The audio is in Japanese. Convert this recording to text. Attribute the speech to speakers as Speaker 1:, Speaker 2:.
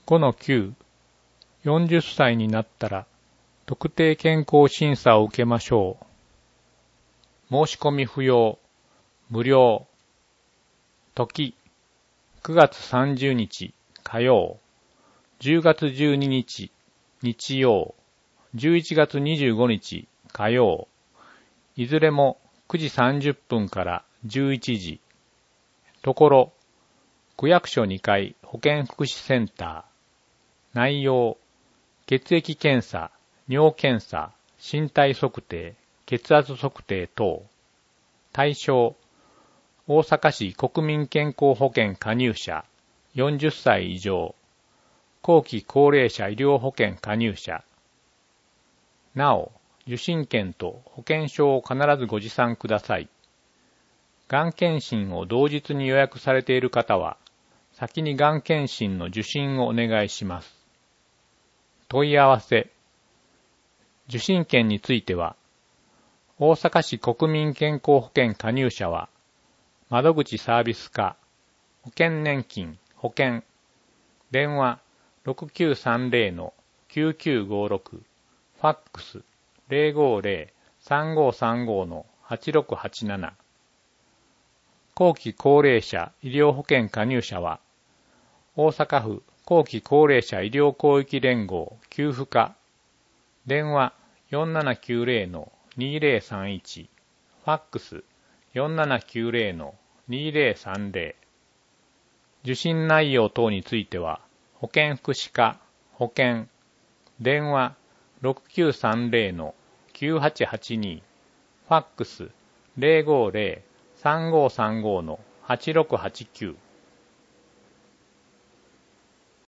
Speaker 1: 5-9、40歳になったら特定健康審査を受けましょう。申し込み不要、無料。時、9月30日火曜、10月12日日曜、11月25日火曜、いずれも9時30分から11時。ところ、区役所2階保健福祉センター。内容、血液検査、尿検査、身体測定、血圧測定等。対象、大阪市国民健康保険加入者、40歳以上、後期高齢者医療保険加入者。なお、受診券と保険証を必ずご持参ください。がん検診を同日に予約されている方は、先にがん検診の受診をお願いします。問い合わせ。受診券については、大阪市国民健康保険加入者は、窓口サービス課、保険年金、保険、電話 6930-9956、ファックス 050-3535-8687。後期高齢者医療保険加入者は、大阪府後期高齢者医療広域連合給付課、電話 4790-2031、ファックス 4790-2030。受診内容等については、保健福祉課、保険、電話 6930-9882、ファックス 050-3535-8689。